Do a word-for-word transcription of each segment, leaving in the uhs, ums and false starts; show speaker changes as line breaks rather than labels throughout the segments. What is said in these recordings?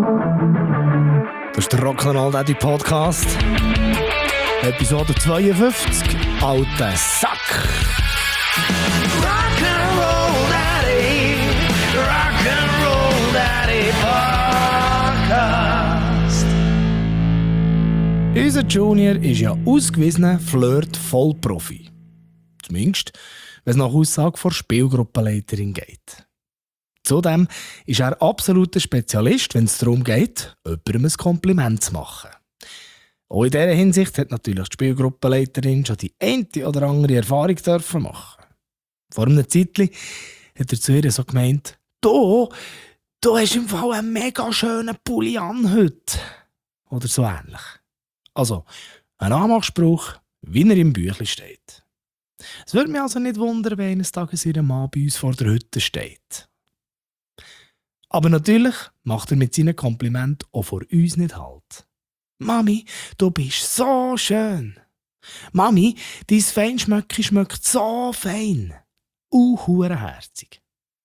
Das ist der Rock'n'Roll Daddy Podcast. Episode zweiundfünfzig. Alter Sack. Rock'n'Roll Daddy. Rock'n'Roll Daddy Podcast. Unser Junior ist ja ausgewiesener Flirt-Vollprofi. Zumindest, wenn es nach Aussage von der Spielgruppenleiterin geht. Zudem ist er absoluter Spezialist, wenn es darum geht, jemandem ein Kompliment zu machen. Auch in dieser Hinsicht hat natürlich die Spielgruppenleiterin schon die eine oder andere Erfahrung dürfen machen. Vor einem Zeitchen hat er zu ihr so gemeint, «Du, du hast im Fall einen mega schönen Pulli an heute.» Oder so ähnlich. Also, ein Anmachspruch, wie er im Büchlein steht. Es würde mich also nicht wundern, wenn eines Tages ihr Mann bei uns vor der Hütte steht. Aber natürlich macht er mit seinen Komplimenten auch vor uns nicht Halt. «Mami, du bist so schön. Mami, dein Feinschmöcki schmeckt so fein. Uh, hurenherzig.»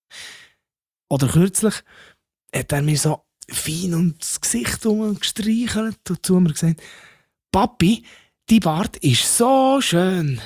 Oder kürzlich hat er mir so fein und das Gesicht gestreichelt und zu mir gesagt, «Papi, dein Bart ist so schön.»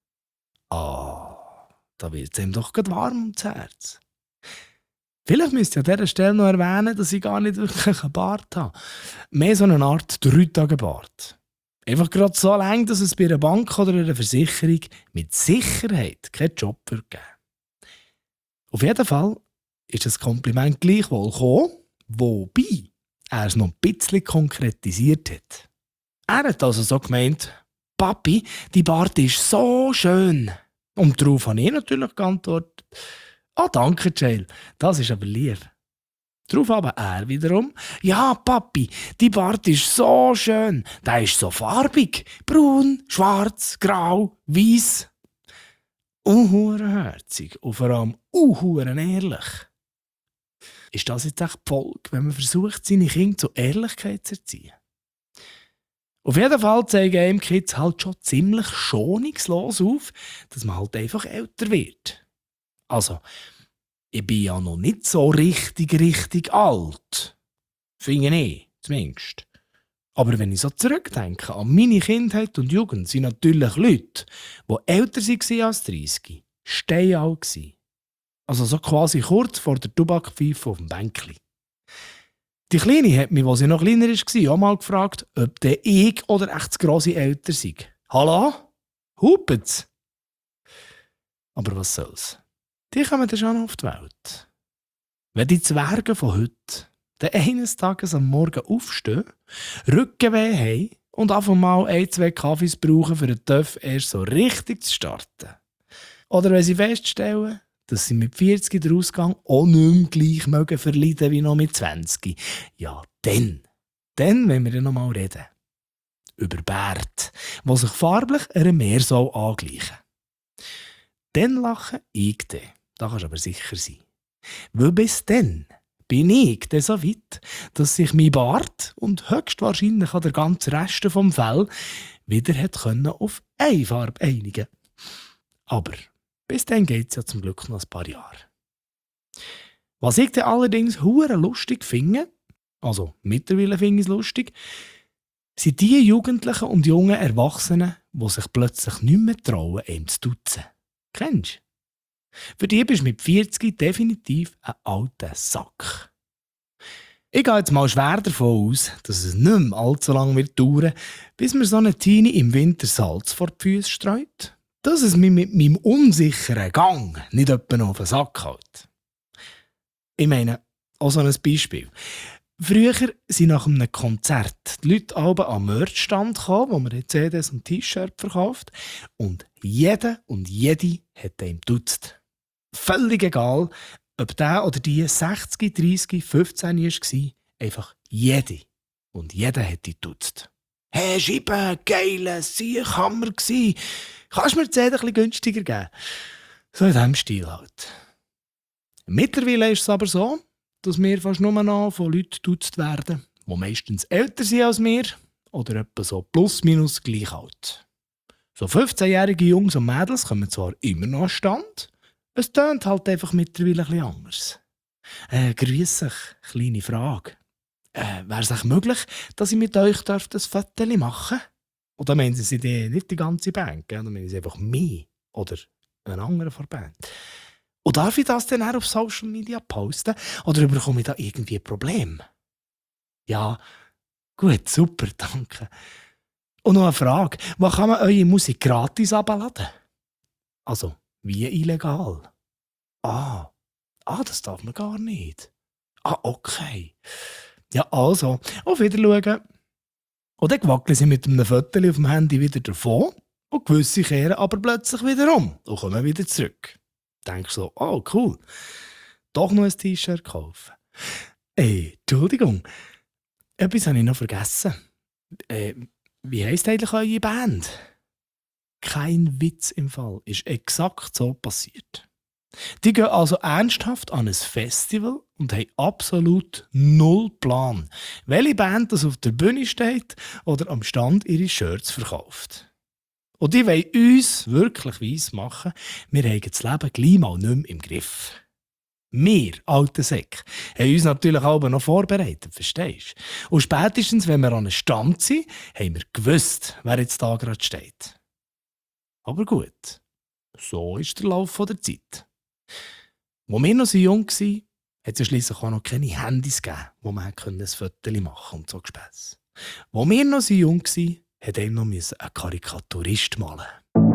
Ah, da wird es ihm doch gerade warm ums Herz. Vielleicht müsst ihr an dieser Stelle noch erwähnen, dass ich gar nicht wirklich einen Bart habe. Mehr so eine Art Drei-Tage-Bart. Einfach gerade so lang, dass es bei einer Bank oder einer Versicherung mit Sicherheit keinen Job wird geben. Auf jeden Fall ist das Kompliment gleichwohl gekommen, wobei er es noch ein bisschen konkretisiert hat. Er hat also so gemeint, «Papi, dein Bart ist so schön.» Und darauf habe ich natürlich geantwortet, «Ah, danke, Jail, das ist aber lieb.» Darauf aber er wiederum, «Ja, Papi, dein Bart ist so schön, der ist so farbig, braun, schwarz, grau, weiss.» Unhurenherzig und vor allem unhuren ehrlich. Ist das jetzt echt die Folge, wenn man versucht, seine Kinder zur Ehrlichkeit zu erziehen? Auf jeden Fall zeigen einem Kids halt schon ziemlich schonungslos auf, dass man halt einfach älter wird. Also, ich bin ja noch nicht so richtig, richtig alt. Finde ich, zumindest. Aber wenn ich so zurückdenke an meine Kindheit und Jugend, sind natürlich Leute, die älter waren als dreissig, steinalt. Also so quasi kurz vor der Tabakpfeife auf dem Bänkli. Die Kleine hat mich, als sie noch kleiner war, auch mal gefragt, ob der ich oder echt das grosse älter sei. «Hallo? Hupet's?» Aber was soll's? Die kommen dann schon auf die Welt. Wenn die Zwerge von heute dann eines Tages am Morgen aufstehen, Rückenweh haben und einfach mal ein, zwei Kaffees brauchen, für den Töff erst so richtig zu starten. Oder wenn sie feststellen, dass sie mit vierzig den Ausgang auch nicht mehr gleich mögen verleiden wie noch mit zwanzig. Ja, dann, dann wollen wir ja noch mal reden. Über Bärte, die sich farblich einer Meersau angleichen. Dann lache ich dann. Da kannst du aber sicher sein. Weil bis dann bin ich dann so weit, dass sich mein Bart und höchstwahrscheinlich auch der ganze Rest vom Fell wieder hat können auf eine Farbe einigen. Aber bis dann geht es ja zum Glück noch ein paar Jahre. Was ich dann allerdings hure lustig finde, also mittlerweile finde ich es lustig, sind die Jugendlichen und jungen Erwachsenen, die sich plötzlich nicht mehr trauen, ihm zu duzen. Kennst du? Für die bist du mit vierzig definitiv ein alter Sack. Ich gehe jetzt mal schwer davon aus, dass es nicht mehr allzu lange wird dauern, bis mir so eine Teenie im Winter Salz vor die Füße streut, dass es mich mit meinem unsicheren Gang nicht etwa noch auf den Sack hält. Ich meine, auch so ein Beispiel. Früher sind nach einem Konzert die Leute alle am Merchstand gekommen, wo man C Ds und T-Shirts verkauft, und jeder und jede hat ihm geduzt. Völlig egal, ob der oder die sechzig, dreissig, fünfzehn war, einfach jede und jeder hat die geduzt. «Hey, Scheibe, geile Siechhammer gsi. Kannst du mir die C D ein bisschen günstiger geben?» So in diesem Stil halt. Mittlerweile ist es aber so, dass wir fast nur noch von Leuten geduzt werden, die meistens älter sind als wir oder etwa so plus minus gleich alt. So fünfzehnjährige Jungs und Mädels kommen zwar immer noch an Stand, es tönt halt einfach mittlerweile ein bisschen anders. Äh, grüß dich, kleine Frage. äh, wäre es echt möglich, dass ich mit euch darf das Foto machen darf? Oder meinen Sie die, nicht die ganze Band, gell? Oder meinen Sie einfach mich oder einen anderen von der Band? Und darf ich das dann auch auf Social Media posten? Oder bekomme ich da irgendwie ein Problem? Ja, gut, super, danke. Und noch eine Frage. Wo kann man eure Musik gratis abladen? Also, wie illegal? Ah, ah, das darf man gar nicht. Ah, okay. Ja, also, auf Wiedersehen. Und dann wackeln sie mit einem Foto auf dem Handy wieder davon und gewisse kehren aber plötzlich wieder um und kommen wieder zurück. Denkst so, oh cool, doch noch ein T-Shirt kaufen. Ey, Entschuldigung, etwas habe ich noch vergessen. Äh, wie heisst eigentlich eure Band? Kein Witz im Fall, ist exakt so passiert. Die gehen also ernsthaft an ein Festival und haben absolut null Plan, welche Band das auf der Bühne steht oder am Stand ihre Shirts verkauft. Und die wollen uns wirklich weiss machen, wir haben das Leben gleich mal nicht mehr im Griff. Wir, alte Säcke, haben uns natürlich auch noch vorbereitet, verstehst du? Und spätestens, wenn wir an einem Stand sind, haben wir gewusst, wer jetzt da gerade steht. Aber gut, so ist der Lauf der Zeit. Als wir noch so jung waren, hat es ja schliesslich auch noch keine Handys gegeben, wo man ein Foto machen und so Gespäss. Als wir noch so jung waren, musste einem noch ein Karikaturist malen.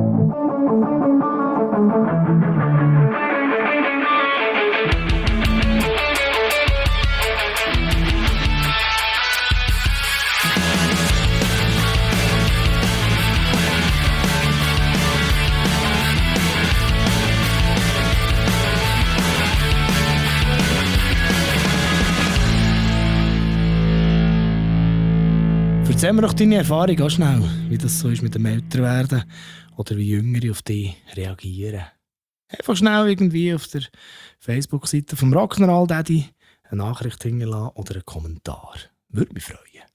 Erzähl mir doch deine Erfahrung auch schnell, wie das so ist mit dem Älterwerden oder wie Jüngere auf dich reagieren. Einfach schnell irgendwie auf der Facebook-Seite vom Rock'n'Roll Daddy eine Nachricht hinterlassen oder einen Kommentar. Würde mich freuen.